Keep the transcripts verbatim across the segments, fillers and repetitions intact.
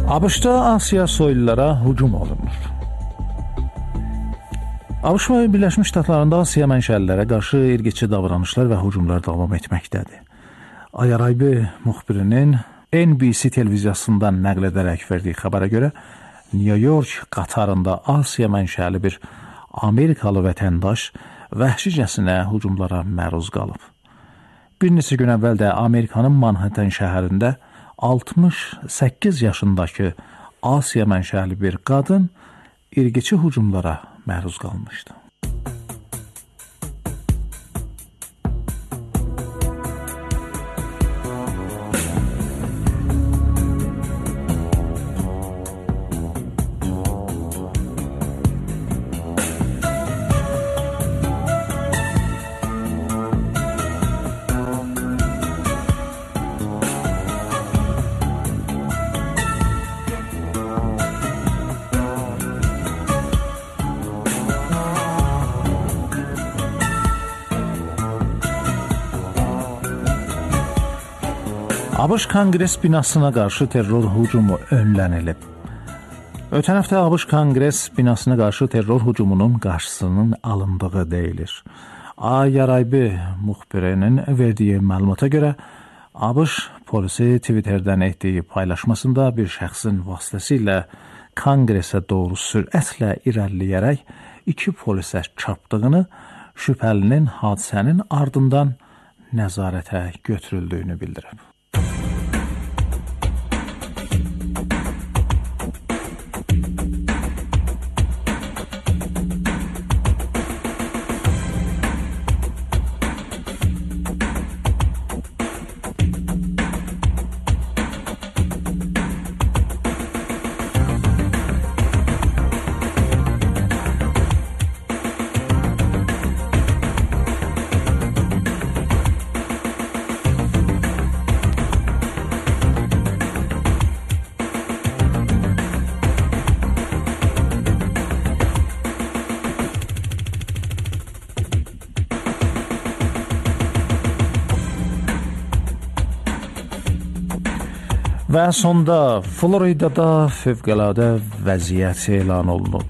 ABŞ-da Asiya soylulara hücum olunur. ABŞ və Birləşmiş Ştatlarında Asiya mənşəlilərə qarşı irqiçi davranışlar və hücumlar davam etməkdədir. Ayaraybi müxbirinin N B C televiziyasından nəql edərək verdiyi xəbərə görə New York qatarında Asiya mənşəli bir Amerikalı vətəndaş vəhşicəsinə hücumlara məruz qalıb. Bir neçə gün əvvəl də Amerikanın Manhattan şəhərində altmış səkkiz yaşındakı Asiya mənşəli bir qadın irqiçi hücumlara məruz qalmışdı. ABŞ Konqres binasına qarşı terror hücumu önlənilib. Ötən həftə ABŞ Konqres binasına qarşı terror hücumunun qarşısının alındığı deyilir. Ayaraybi müxbirinin verdiyi məlumata görə ABŞ polisi Twitterdən etdiyi paylaşmasında bir şəxsin vasitəsilə Konqresə doğru sürətlə irəliləyərək iki polisə çarpdığını, şübhəlinin hadisənin ardından nəzarətə götürüldüyünü bildirib. Və sonda Floridada fövqəladə vəziyyət elan olunub.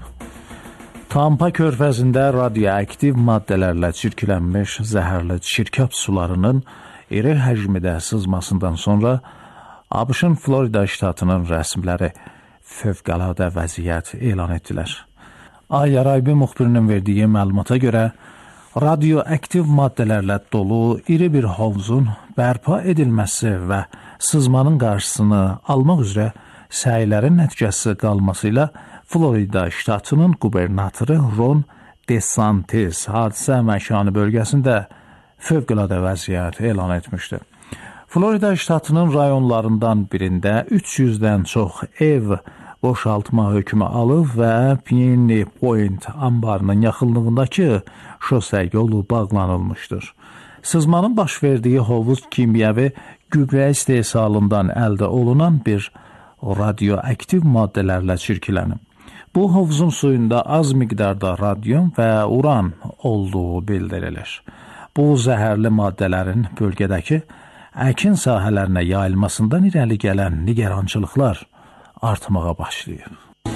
Tampa körfəzində radioaktiv maddələrlə çirklənmiş zəhərli çirkab sularının iri həcmdə sızmasından sonra ABŞ-ın Florida ştatının rəsmiləri fövqəladə vəziyyət elan etdilər. Ayaraybi müxbirinin verdiyi məlumata görə radioaktiv maddələrlə dolu iri bir hovuzun bərpa edilməsi və sızmanın qarşısını almaq üzrə səylərin nəticəsi qalmasıyla Florida ştatının qubernatoru Ron DeSantis hadisə məkanı bölgəsində fövqəladə vəziyyət elan etmişdi. Florida ştatının rayonlarından birində üç yüzdən çox ev boşaltma hökmü alıb və Piney Point ambarının yaxınlığındakı şosə yolu bağlanılmışdır. Sızmanın baş verdiyi hovuz kimyəvi gübrə istehsalından əldə olunan bir radioaktiv maddələrlə çirklənib. Bu hovuzun suyunda az miqdarda radium və uran olduğu bildirilir. Bu zəhərli maddələrin bölgədəki əkin sahələrinə yayılmasından irəli gələn nigarançılıqlar artmağa başlayıb.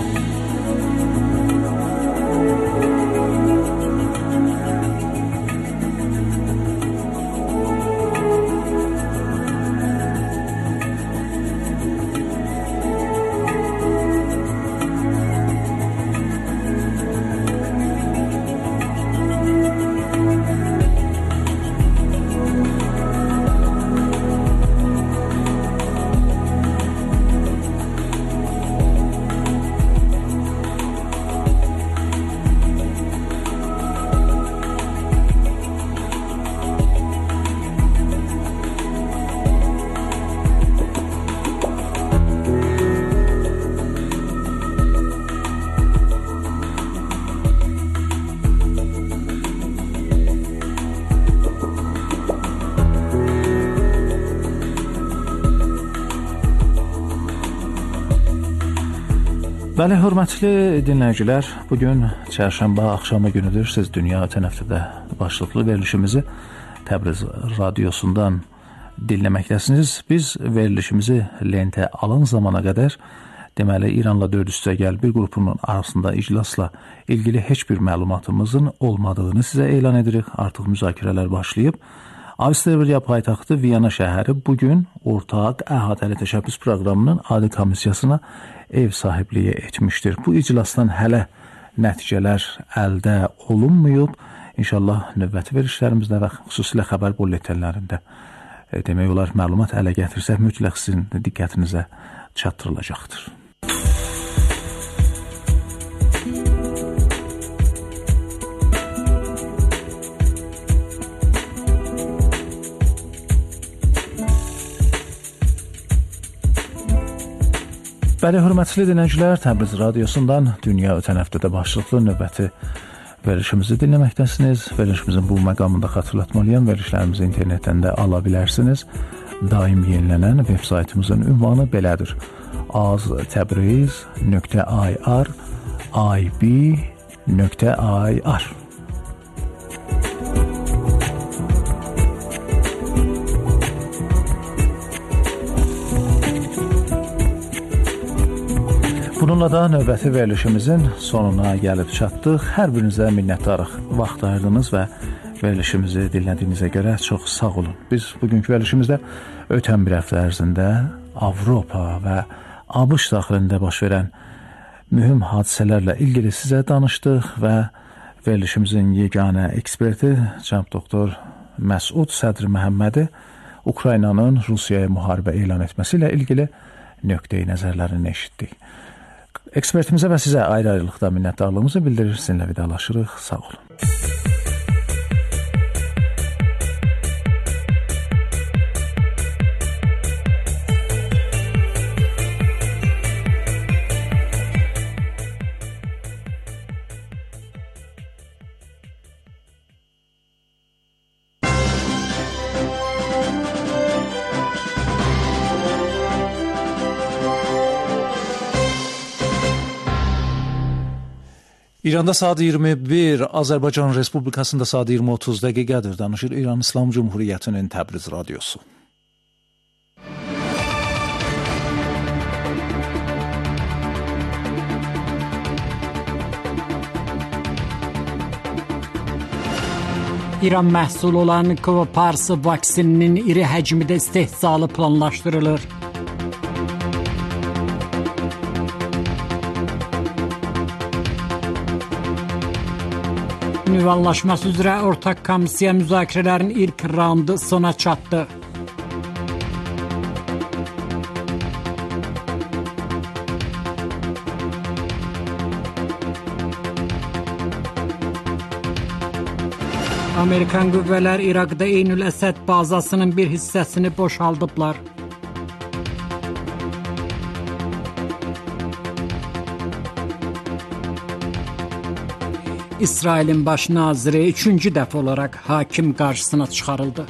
Bəli, hörmətli dinləyicilər, bugün çərşənbə axşamı günüdür. Siz Dünya Ötən Həftədə başlıqlı verilişimizi Təbriz radiosundan dinləməkdəsiniz. Biz verilişimizi lentə alan zamana qədər Deməli, İranla dörd üstəgəl bir qrupunun arasında iclasla ilgili heç bir məlumatımızın olmadığını sizə elan edirik. Artıq müzakirələr başlayıb. Avstriya paytaxtı Viyana şəhəri bugün ortaq əhatəli təşəbbüs proqramının adi komissiyasına ev sahibliyi etmişdir. Bu iclasdan hələ nəticələr əldə olunmayıb. İnşallah növbəti verilişlərimizdə və xüsusilə xəbər bulletinlərində demək olar məlumat ələ gətirsək mütləq sizin diqqətinizə çatdırılacaqdır. Bəli, hörmətli dinləyicilər, Təbriz radiosundan Dünya ötən həftədə başlıqlı növbəti verilişimizi dinləməkdəsiniz. Verilişimizin bu məqamında xatırlatmalıyam. Verilişlərimizi internetdən də ala bilərsiniz. Daim yenilənən veb saytımızın ünvanı belədir: aztebriz nöqtə i r i b nöqtə i r. Bununla da növbəti verilişimizin sonuna gəlib çatdıq. Hər birinizə minnətdarıq. Vaxt ayırdınız və verilişimizi dinlədiyinizə görə çox sağ olun. Biz bugünkü verilişimizdə ötən bir həftə ərzində Avropa və ABŞ daxilində baş verən mühüm hadisələrlə ilgili sizə danışdıq və verilişimizin yeganə eksperti cənab doktor Məsud Sədri Məhəmmədi Ukraynanın Rusiyaya müharibə elan etməsi ilə ilgili nöqteyi nəzərlərini eşitdik. Ekspertimizə və sizə ayrı-ayrılıqda minnətdarlığımızı bildirir. Sizinlə vidalaşırıq. Sağ olun. İranda saat iyirmi bir, Azərbaycan Respublikasında saat iyirmi otuz dəqiqədir. Danışır İran İslam Cumhuriyyətinin Təbriz radiosu. İran məhsul olan Covapars vaksininin iri həcmdə istehsalı planlaşdırılır. Nüvə anlaşması üzrə ortaq komissiya müzakirələrin ilk raundu sona çatdı. Amerikan qüvvələr İraqda Eynül Əsəd bazasının bir hissəsini boşaldıblar. İsrailin baş naziri üçüncü dəfə olaraq hakim qarşısına çıxarıldı.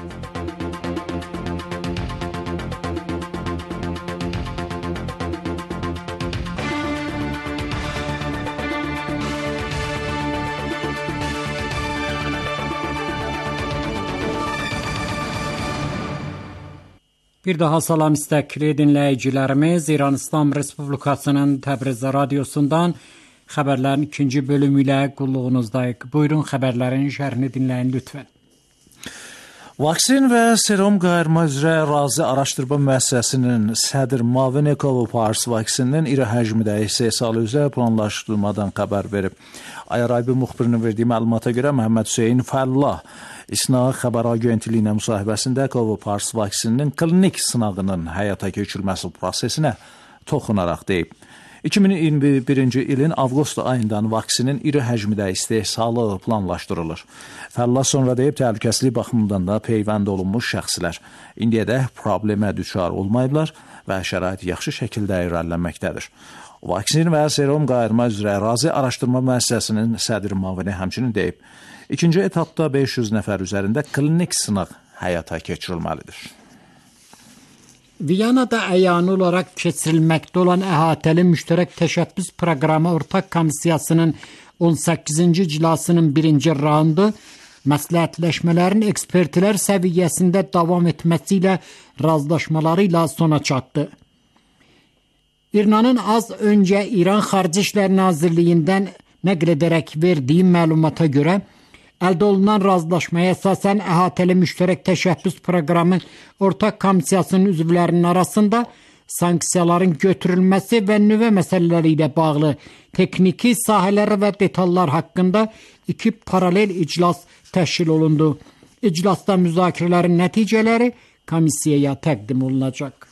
Bir daha salam istəkli dinləyicilərimiz, İran İslam Respublikasının Təbriz radiosundan xəbərlərin ikinci bölümü ilə qulluğunuzdayıq. Buyurun, xəbərlərin şərhini dinləyin lütfən. Vaksin və serum qayırma üzrə razı araşdırma müəssisəsinin sədr müavini Covapars vaksininin iri həcmdə istehsalı üzrə planlaşdırılmadan xəbər verib. Ayaraybi müxbirinin verdiyi məlumata görə Məhəmməd Hüseyn Fəllah İSNA xəbər agentliyinə müsahibəsində Covapars vaksininin klinik sınağının həyata keçirilməsi prosesinə toxunaraq deyib. iki min iyirmi birinci ilin avqust ayından vaksinin iri həcmdə istehsalı planlaşdırılır. Fəllah sonra deyib, təhlükəsizlik baxımından da peyvənd olunmuş şəxslər indiyədək problemə düçar olmayıblar və şərait yaxşı şəkildə irəlilənməkdədir. Vaksin və serum qayırma üzrə ərazi araşdırma müəssisəsinin sədr müavini həmçinin deyib, ikinci etapda beş yüz nəfər üzərində klinik sınaq həyata keçirilməlidir. Viyanada əyani olaraq keçirilməkdə olan əhatəli müştərək təşəbbüs proqramı ortaq komissiyasının on səkkizinci iclasının birinci raundu məsləhətləşmələrin ekspertlər səviyyəsində davam etməsi ilə razılaşmaları ilə sona çatdı. İranın az önce İran Xarici İşlər Nazirliyindən nəql edərək verdiyi məlumata görə, əldə olunan razılaşmaya əsasən əhatəli müştərək təşəbbüs proqramı ortaq komissiyasının üzvlərinin arasında sanksiyaların götürülməsi və nüvə məsələləri ilə bağlı texniki sahələr və detallar haqqında iki paralel iclas təşkil olundu. İclasda müzakirələrin nəticələri komissiyaya təqdim olunacaq.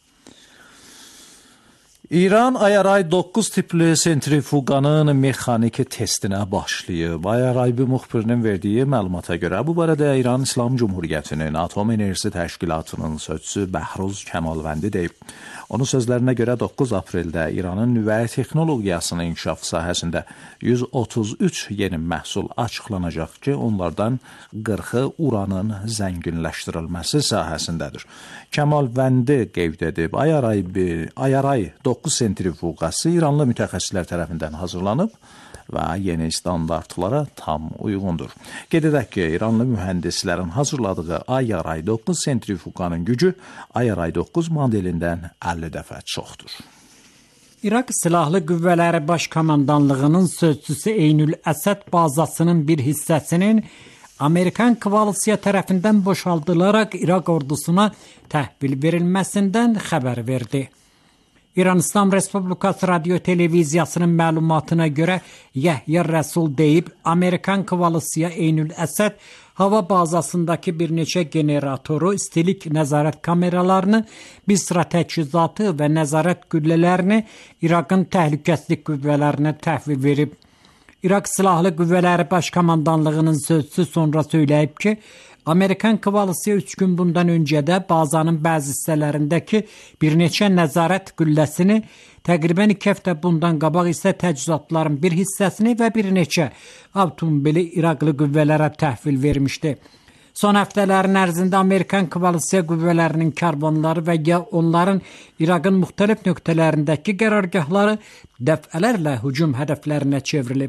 İran Ayaray doqquz tipli sentrifuqanın mexaniki testinə başlayıb. Ayaraybi müxbirinin verdiyi məlumata görə bu barədə İran İslam Cumhuriyyətinin Atom Enerjisi Təşkilatının sözçüsü Bəhruz Kəmalvəndi deyib. Onun sözlərinə görə doqquz apreldə İranın nüvə texnologiyasının inkişafı sahəsində yüz otuz üç yeni məhsul açıqlanacaq ki, onlardan qırxı uranın zənginləşdirilməsi sahəsindədir. Kəmalvəndi qeyd edib, Ayaray, Ayaray doqquz sentrifuqası İranlı mütəxəssislər tərəfindən hazırlanıb və yeni standartlara tam uyğundur. Qeyd edək ki, İranlı mühəndislərin hazırladığı Ayaray doqquz sentrifuqanın gücü Ayaray doqquz modelindən əlli dəfə çoxdur. İraq Silahlı Qüvvələri Baş Komandanlığının sözçüsü Eynül Əsəd bazasının bir hissəsinin Amerikan koalisiya tərəfindən boşaldılaraq İraq ordusuna təhvil verilməsindən xəbər verdi. İran İslam Respublikası Radio Televiziyasının məlumatına görə Yəhya Rəsul deyib, Amerikan koalisiya Eynül Əsəd hava bazasındakı bir neçə generatoru, istilik nəzarət kameralarını, bir sıra təchizatı və nəzarət güllələrini İraqın təhlükəsizlik qüvvələrinə təhvil verib. İraq Silahlı Qüvvələri Baş Komandanlığının sözçüsü sonra söyləyib ki, Amerikan koalisiya üç gün bundan öncə də bazanın bəzi hissələrindəki bir neçə nəzarət gülləsini, təqribən iki həftə bundan qabaq isə təchizatların bir hissəsini və bir neçə avtomobili İraqlı qüvvələrə təhvil vermişdi. Son həftələrin ərzində Amerikan koalisiya qüvvələrinin karvanları və ya onların İraqın müxtəlif nöqtələrindəki qərargahları dəfələrlə hücum hədəflərinə çevrilib.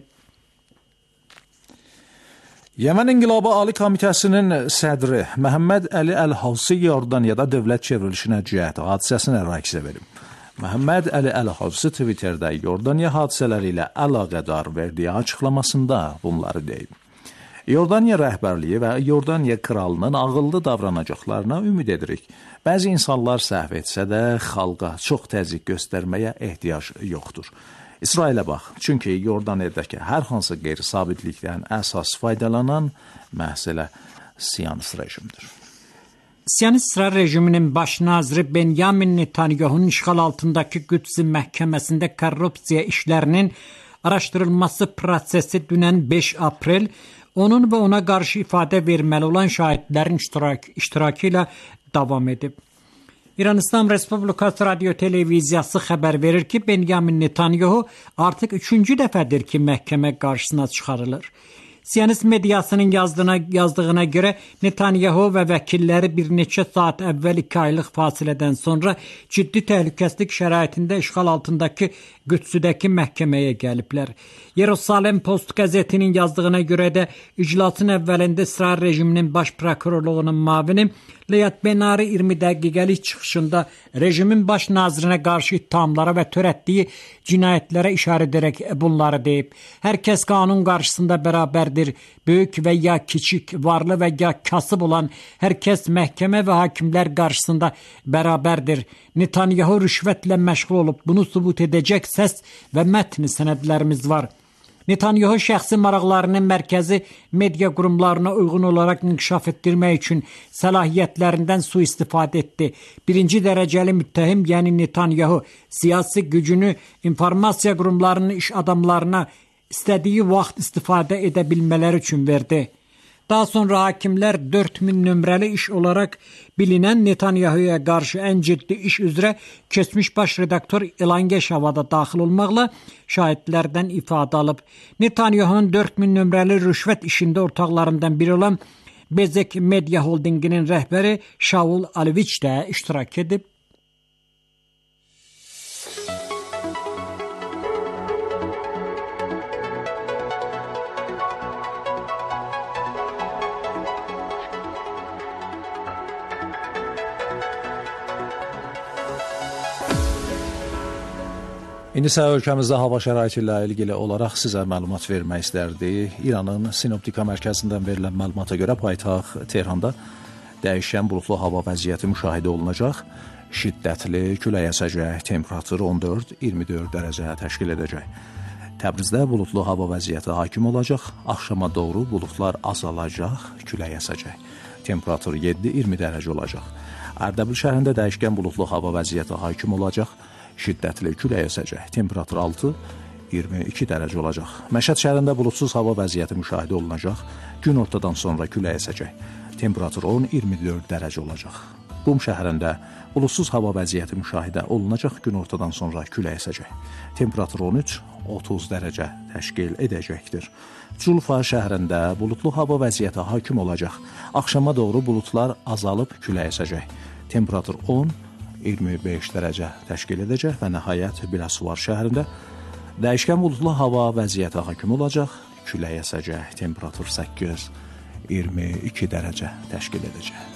Yemen İnqilabı Ali Komitəsinin sədri Məhəmməd Əli Əl-Havsi Yordaniyada dövlət çevrilişinə cəhd hadisəsini rəqsə verib. Məhəmməd Əli Əl-Havsi Twitterdə Yordaniya hadisələri ilə əlaqədar verdiyi açıqlamasında bunları deyib. Yordaniya rəhbərliyi və Yordaniya kralının ağıllı davranacaqlarına ümid edirik. Bəzi insanlar səhv etsə də xalqa çox təzyiq göstərməyə ehtiyac yoxdur. İsrailə bax, çünki Yordaniyadakı hər hansı qeyri-sabitlikdən əsas faydalanan məhz elə Siyonist rejimdir. Siyonist İsrail rejiminin baş naziri Benyamin Netanyahunun işğal altındakı Qüds məhkəməsində korrupsiya işlərinin araşdırılması prosesi dünən beş aprel onun və ona qarşı ifadə verməli olan şahidlərin iştirak, iştirakı ilə davam edib. İran İslam Respublikası Radio Televiziyası xəbər verir ki, Benyamin Netanyahu artıq üçüncü dəfədir ki, məhkəmə qarşısına çıxarılır. Siyonist mediasının yazdığına, yazdığına görə Netanyahu və vəkilləri bir neçə saat əvvəl iki aylıq fasilədən sonra ciddi təhlükəsizlik şəraitində işğal altındakı Qüdsüdəki məhkəməyə gəliblər. Yerusalem Post qəzetinin yazdığına görə də iclasın əvvəlində İsrail rejiminin baş prokurorluğunun mavini Leyat Benari iyirmi dəqiqəlik çıxışında rejimin baş nazirinə qarşı ittihamlara və törətdiyi cinayətlərə işarə edərək bunları deyib. Hər kəs qanun qarşısında bərabərdir. Böyük və ya kiçik, varlı və ya kasıb olan hər kəs məhkəmə və hakimlər qarşısında bərabərdir. Netanyahu rüşvətlə məşğul olub. Bunu sübut edəcək səs və mətn sənədlərimiz var. Netanyahu şəxsi maraqlarının mərkəzi media qurumlarına uyğun olaraq inkişaf etdirmək üçün səlahiyyətlərindən sui-istifadə etdi. Birinci dərəcəli müttəhim, yəni Netanyahu, siyasi gücünü informasiya qurumlarının iş adamlarına istədiyi vaxt istifadə edə bilmələri üçün verdi. Daha sonra hakimlər dörd min nömrəli iş olaraq bilinən Netanyahu'ya qarşı ən ciddi iş üzrə keçmiş baş redaktor Elan Geşavada daxil olmaqla şahidlərdən ifadə alıb. Netanyahu'nun dörd min nömrəli rüşvət işində ortaqlarından biri olan Bezek Media Holdinginin rəhbəri Shaul Alevich də iştirak edib. İndi isə ölkəmizdə hava şəraiti ilə ilgili olaraq sizə məlumat vermək istərdik. İranın Sinoptika mərkəzindən verilən məlumata görə paytaxt Tehranda dəyişkən buludlu hava vəziyyəti müşahidə olunacaq. Şiddətli külək əsəcək, temperatur on dörd iyirmi dörd dərəcə təşkil edəcək. Təbrizdə buludlu hava vəziyyəti hakim olacaq. Axşama doğru buludlar azalacaq, külək əsəcək. Temperatur yeddi iyirmi dərəcə olacaq. Ərdəbil şəhərində dəyişkən buludlu hava vəziyyəti hakim olacaq. Şiddətli külək əsəcək. Temperatur altı iyirmi iki dərəcə olacaq. Məşəd şəhərində buludsuz hava vəziyyəti müşahidə olunacaq. Gün ortadan sonra külək əsəcək. Temperatur on iyirmi dörd dərəcə olacaq. Qum şəhərində buludsuz hava vəziyyəti müşahidə olunacaq. Gün ortadan sonra külək əsəcək. Temperatur on üç otuz dərəcə təşkil edəcəkdir. Culfa şəhərində buludlu hava vəziyyəti hakim olacaq. Axşama doğru buludlar azalıb külək əsəcək. Temperatur on iyirmi beş dərəcə təşkil edəcək və nəhayət Biləsuvar şəhərində dəyişkən buludlu hava vəziyyəti hakim olacaq. Külək əsəcək. Temperatur səkkiz iyirmi iki dərəcə təşkil edəcək.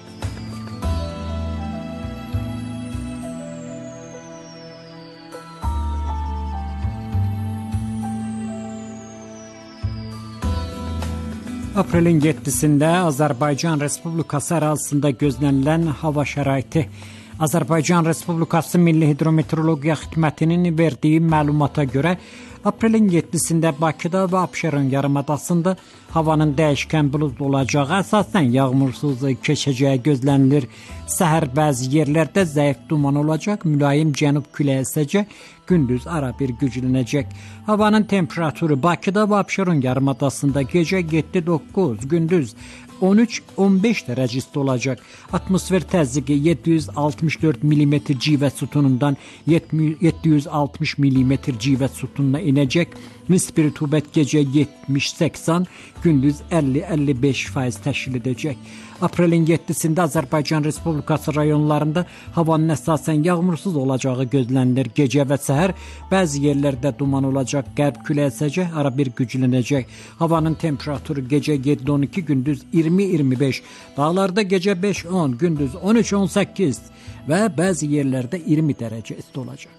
Aprelin yeddisində Azərbaycan Respublikası ərazisində gözlənilən hava şəraiti. Azərbaycan Respublikası Milli Hidrometeorologiya Xidmətinin verdiyi məlumata görə aprelin yeddisində Bakıda və Abşeron yarımadasında havanın dəyişkən buludlu olacağı, əsasən yağmursuz keçəcəyi gözlənilir. Səhər bəzi yerlərdə zəif duman olacaq, mülayim cənub küləyi əsəcək, gündüz ara bir güclənəcək. Havanın temperaturu Bakıda və Abşeron yarımadasında gecə yeddi doqquz, gündüz on üç on beş dərəcə isti olacaq. Atmosfer təzyiqi yeddi yüz altmış dörd millimetr civə sütunundan yeddi yüz altmış millimetr civə sütununa enəcək. Nisbi rütubət gecə yetmiş səksən, gündüz əlli əlli beş faiz təşkil edəcək. Aprelin yeddisində Azərbaycan Respublikası rayonlarında havanın əsasən yağmursuz olacağı gözlənilir. Gecə və səhər bəzi yerlərdə duman olacaq, qərb küləyi əsəcək, ara bir güclənəcək. Havanın temperaturu gecə yeddi on iki, gündüz iyirmi iyirmi beş, dağlarda gecə beş on, gündüz on üç on səkkiz və bəzi yerlərdə iyirmi dərəcə isti olacaq.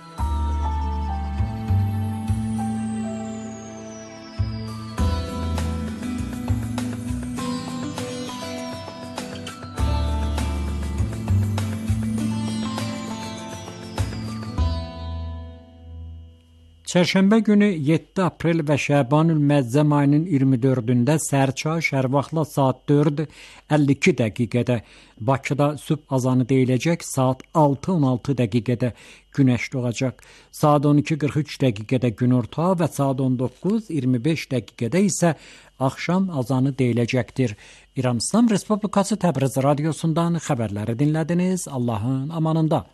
Çərşənbə günü yeddi aprel və Şəbanül-Məzzəm ayının iyirmi dördündə səhərçağı şərq vaxtla saat dörd əlli iki dəqiqədə Bakıda sübh azanı deyiləcək, saat altı on altı dəqiqədə günəş doğacaq. Saat on iki qırx üç dəqiqədə günorta və saat on doqquz iyirmi beş dəqiqədə isə axşam azanı deyiləcəkdir. İran İslam Respublikası Təbriz radiosundan xəbərləri dinlədiniz. Allahın amanında.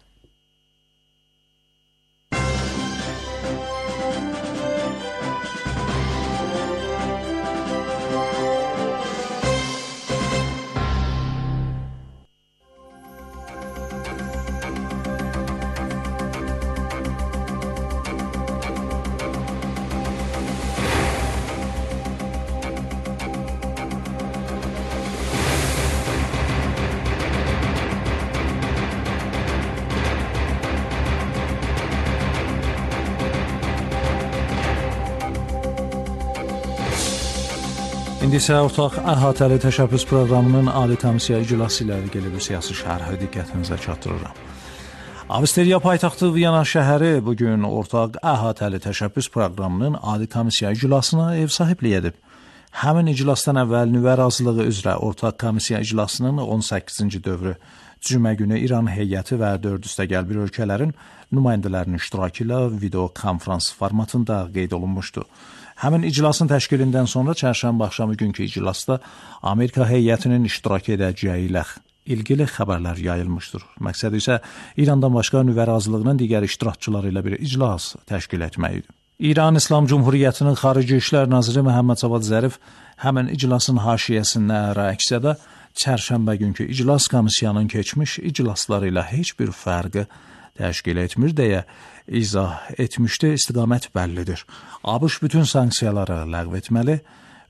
İndi isə ortaq əhatəli təşəbbüs proqramının ali təmsilçi iclası ilə ilgili bir siyasi şərhi diqqətinizə çatdırıram. Avstriya paytaxtı Viyana şəhəri bu gün ortaq əhatəli təşəbbüs proqramının ali təmsilçi iclasına ev sahibliyi edib. Həmin iclasdan əvvəl nüvə razılığı üzrə ortaq komissiya iclasının on səkkizinci dövrü cümə günü İran heyəti və dörd üstəgəl bir ölkələrin nümayəndələrinin iştirakı ilə video konferans formatında qeyd olunmuşdu. Həmin iclasın təşkilindən sonra çərşənbə axşamı günkü iclasda Amerika heyətinin iştirak edəcəyi ilə ilgili xəbərlər yayılmışdır. Məqsədi isə İrandan başqa nüvə razılığının digər iştirakçıları ilə bir iclas təşkil etməkdir. İran İslam Cumhuriyyətinin Xarici İşlər Naziri Məhəmməd Cavad Zərif həmin iclasın haşiyəsində rəqsədə çərşənbə günkü iclas komissiyanın keçmiş iclasları ilə heç bir fərqi təşkil etmir deyə izah etmişdi. İstiqamət bəllidir. ABŞ bütün sanksiyaları ləğv etməli,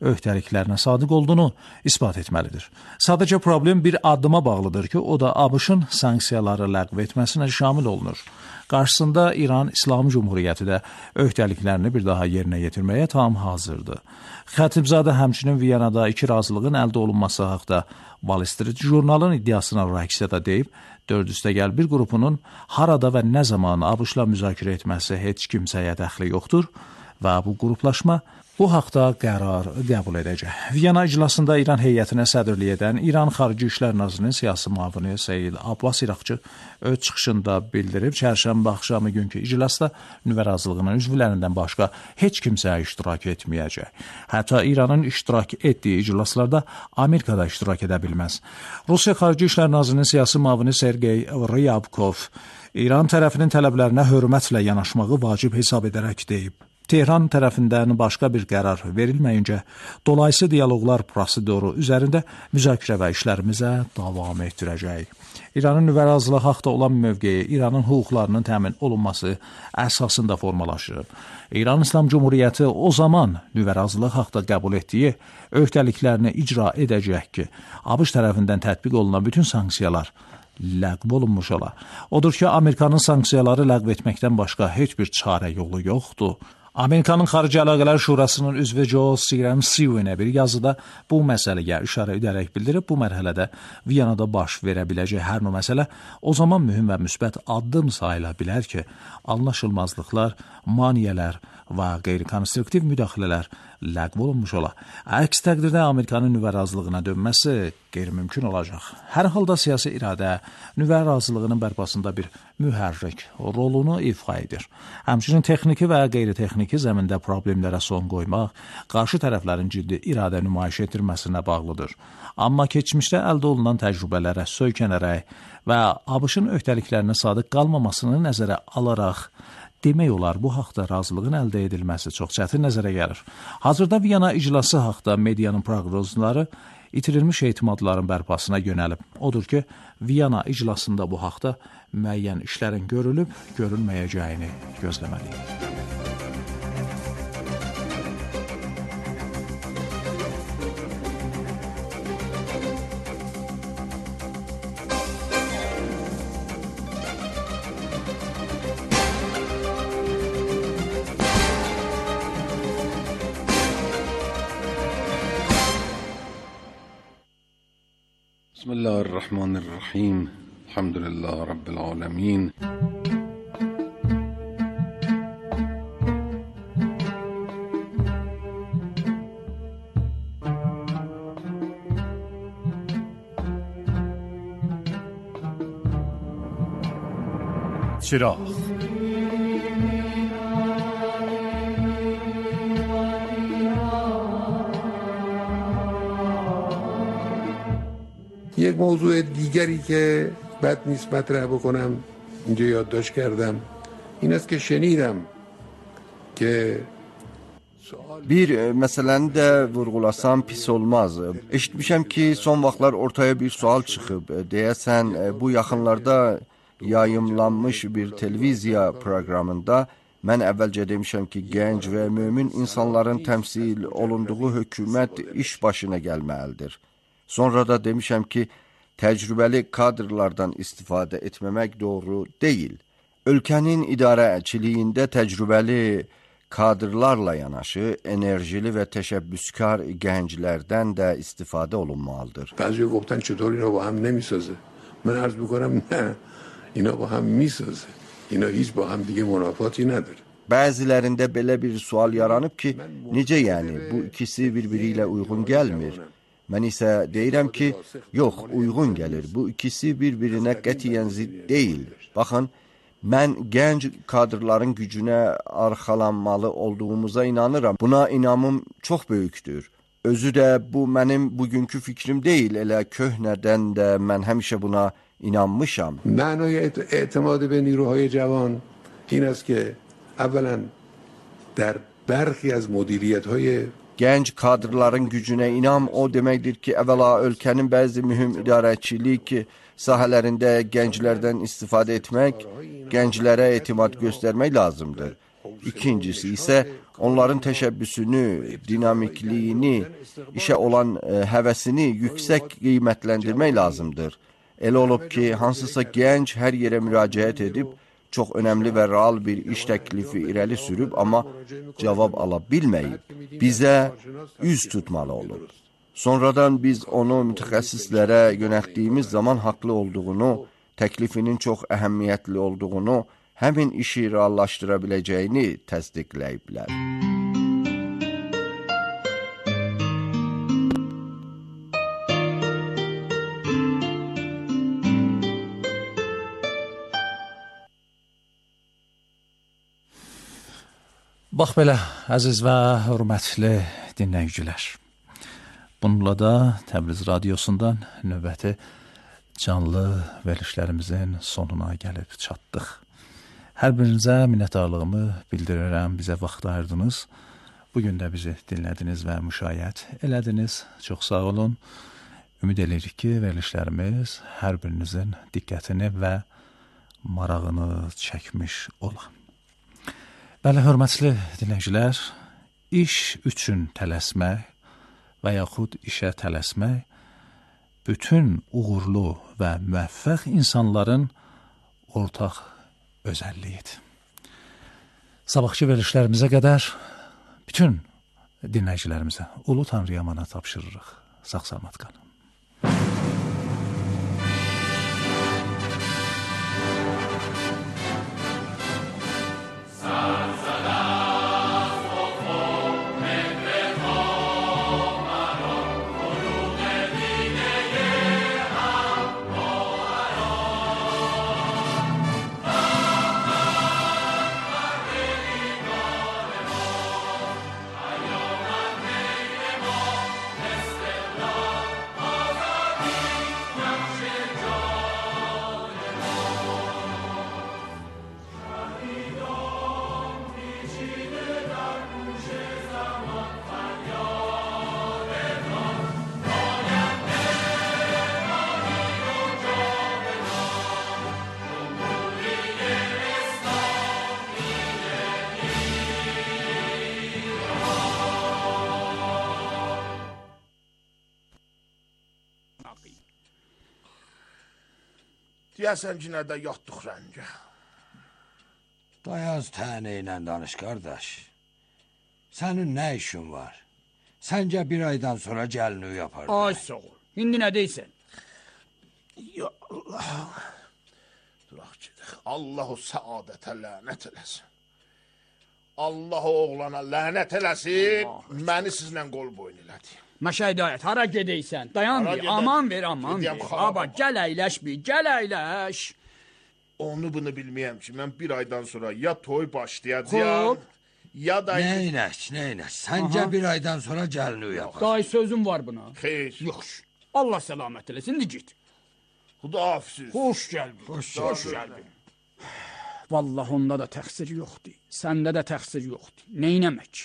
öhdəliklərinə sadiq olduğunu isbat etməlidir. Sadəcə problem bir addıma bağlıdır ki, o da ABŞ-ın sanksiyaları ləğv etməsinə şamil olunur. Qarşısında İran İslam Cumhuriyyəti də öhdəliklərini bir daha yerinə yetirməyə tam hazırdır. Xətibzadə həmçinin Viyanada iki razılığın əldə olunması haqda Wall Street jurnalın iddiasına rəqsədə deyib, dörd üstəgəl bir qrupunun harada və nə zaman ABŞ-la müzakirə etməsi heç kimsəyə dəxli yoxdur və bu qruplaşma bu haqda qərar qəbul edəcək. Viyana iclasında İran heyətinə sədrlik edən İran Xarici İşlər Nazirinin siyasi müavini Seyid Abbas İraqçı öz çıxışında bildirib, çərşənbə axşamı günkü iclasda nüvə razılığının üzvlərindən başqa heç kimsə iştirak etməyəcək. Hətta İranın iştirak etdiyi iclaslarda Amerika da iştirak edə bilməz. Rusiya Xarici İşlər Nazirinin siyasi müavini Sergey Ryabkov İran tərəfinin tələblərinə hörmətlə yanaşmağı vacib hesab edərək deyib. Tehran tərəfindən başqa bir qərar verilməyincə, dolayısı dialoqlar proseduru üzərində müzakirə və işlərimizə davam etdirəcəyik. İranın nüvə razılığı haqda olan mövqeyi İranın hüquqlarının təmin olunması əsasında formalaşır. İran İslam Cumhuriyyəti o zaman nüvə razılığı haqda qəbul etdiyi öhdəliklərini icra edəcək ki, ABŞ tərəfindən tətbiq olunan bütün sanksiyalar ləğv olunmuş ola. Odur ki, Amerikanın sanksiyaları ləğv etməkdən başqa heç bir çarə yolu yoxdur. Amerikanın Xarici Əlaqələr Şurasının üzvü Joe Cieramsivine bir yazıda bu məsələyə işarə edərək bildirib, bu mərhələdə Viyanada baş verə biləcək hər növ məsələ o zaman mühüm və müsbət addım sayıla bilər ki, anlaşılmazlıqlar, maniyələr və qeyri-konstruktiv müdaxilələr ləğv olunmuş ola. Əks təqdirdə Amerikanın nüvə razılığına dönməsi qeyri-mümkün olacaq. Hər halda siyasi iradə nüvə razılığının bərpasında bir mühərrik rolunu ifa edir. Həmçinin texniki və qeyri-texniki zəmində problemlərə son qoymaq qarşı tərəflərin ciddi iradə nümayiş etdirməsinə bağlıdır. Amma keçmişdə əldə olunan təcrübələrə söykənərək və ABŞ-ın öhdəliklərinə sadiq qalmamasını nəzərə alaraq demək olar, bu haqda razılığın əldə edilməsi çox çətin nəzərə gəlir. Hazırda Viyana iclası haqda medianın proqnozları itirilmiş etimadların bərpasına yönəlib. Odur ki, Viyana iclasında bu haqda müəyyən işlərin görülüb, görülməyəcəyini gözləməliyik. بسم الله الرحمن الرحيم الحمد لله رب العالمين چراغ یک موضوع دیگری که بد نیست مطرح بکنم اینجا یادداشت کردم این است که شنیدم که Bir məsələni də vurğulasam pis olmaz. Eşitmişəm ki, son vaxtlar ortaya bir sual çıxıb. Deyəsən, bu yaxınlarda yayımlanmış bir televiziya proqramında mən əvvəlcə demişəm ki, gənc və mömin insanların təmsil olunduğu hökumət iş başına gəlməlidir. Sonra da demişəm ki, təcrübəli kadrlardan istifadə etməmək doğru deyil. Ölkənin idarəçiliyində təcrübəli kadrlarla yanaşı, enerjili və təşəbbüskar gənclərdən də istifadə olunmalıdır. Bəzi گفتن چطور اینا با هم نمیسازه. من عرض میکنم نه. اینا با هم میسازه. اینا هیچ با هم دیگه منافاتی نداره. Bəzilərində belə bir sual yaranıb ki, necə yəni, bu ikisi bir-biri ilə uyğun gəlmir. Mən isə deyirəm ki, yox, uyğun gəlir. Bu ikisi bir-birinə qətiyyən zidd deyil. Baxın, mən gənc kadrların gücünə arxalanmalı olduğumuza inanıram. Buna inamım çox böyükdür. Özü də bu mənim bugünkü fikrim deyil. Elə köhnədən də mən həmişə buna inanmışam. معنای اعتماد به نیروهای جوان این است که اولا در برخی از مدیریت‌های Gənc kadrların gücünə inam o deməkdir ki, əvvəla ölkənin bəzi mühüm idarəçilik sahələrində gənclərdən istifadə etmək, gənclərə etimad göstərmək lazımdır. İkincisi isə onların təşəbbüsünü, dinamikliyini, işə olan ə, həvəsini yüksək qiymətləndirmək lazımdır. Elə olub ki, hansısa gənc hər yerə müraciət edib, çox önəmli və real bir iş təklifi irəli sürüb, amma cavab ala bilməyib, bizə üz tutmalı olub. Sonradan biz onu mütəxəssislərə yönəltdiyimiz zaman haqlı olduğunu, təklifinin çox əhəmiyyətli olduğunu, həmin işi reallaşdıra biləcəyini təsdiqləyiblər. Bax belə, əziz və hörmətli dinləyicilər. Bununla da Təbriz radiosundan növbəti canlı verilişlərimizin sonuna gəlib çatdıq. Hər birinizə minnətdarlığımı bildirirəm, bizə vaxt ayırdınız. Bugün də bizi dinlədiniz və müşayiət elədiniz. Çox sağ olun. Ümid edirik ki, verilişlərimiz hər birinizin diqqətini və marağını çəkmiş olar. Bəli, hörmətli dinləyicilər, iş üçün tələsmək və yaxud işə tələsmək bütün uğurlu və müvəffəq insanların ortaq özəlliyidir. Sabahki verilişlərimizə qədər bütün dinləyicilərimizə Ulu Tanrıya əmanət tapşırırıq. Sağ-salamat qalın. Deyəsən ki, nədə yatdıq rəngə. Dayaz tənə ilə danış, qardaş. Sənin nə işin var? Səncə bir aydan sonra gəlini yapardı. Ay sağ ol. İndi nə deysən? Ya Allah. Duraq gedək. Allah o səadətə lənət eləsin. Allah o oğlana lənət eləsin. Məni sizlə qol boyun elədi. Məşəydayət, hara gedəysən? Dayan bir, aman ver, aman ver. Aba, gəl əyləş bir, gəl əyləş. Onu bunu bilməyəm ki, mən bir aydan sonra ya toy başlayacağım, ya da... Neynəş, neynəş, səncə bir aydan sonra gəlini yapar. Day sözüm var buna. Xeyr. Yox, Allah səlamət eləsin, indi git. Xudahafiz. Xoş gəlbin, xoş gəlbin. Vallahi onda da təqsir yoxdur, səndə də təqsir yoxdur. Neynəmək?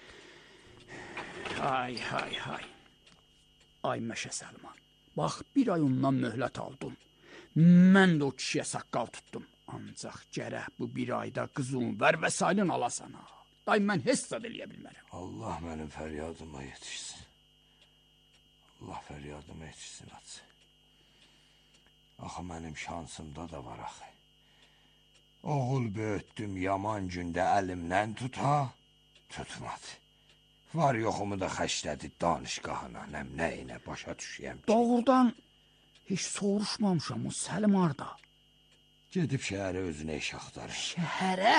Ay, hay, hay. Ay Məşə Səlman. Bax, bir ay ondan möhlət aldım. Mən də o kişiyə saqqal tutdum. Ancaq gərək bu bir ayda qızın ver və saylın alasan ha. Day, mən hesab eləyə bilmərəm. Allah mənim fəryadıma yetişsin. Allah fəryadıma yetişsin, atsı. Axı, mənim şansımda da var, axı. Oğul böyütdüm, yaman gündə əlimdən tuta, tutmadı. Var yoxumu da xəşlədi danışqahına, nəm nəyinə başa düşəyəm ki. Doğrudan heç soruşmamışam o Səlim harda. Gedib şəhərə özünə iş axtarır. Şəhərə?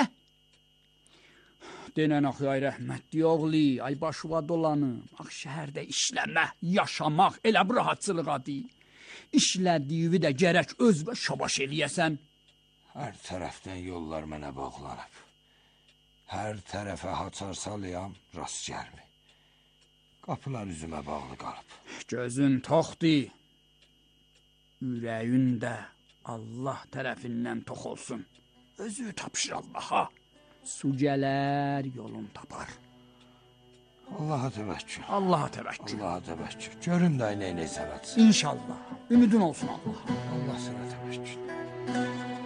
Denən axı, ay rəhmətli oğli, ay başıva dolanım. Ax, şəhərdə işləmək, yaşamaq, elə bu rahatçılığa deyil. İşlədiyi də gərək öz və şabaş eləyəsən. Hər tərəfdən yollar mənə bağlanıb. Hər tərəfə haçar salayam, rast gəlmi. Qapılar üzümə bağlı qalıb. Gözün toxdur. Ürəyin də Allah tərəfindən tox olsun. Özü tapşır Allaha. Su gələr, yolun tapar. Allaha təvəkkül. Allaha təvəkkül. Allaha təvəkkül. Görüm də nə nə səbəbsə. İnşallah. Ümidin olsun Allah. Allah sənə təvəkkül.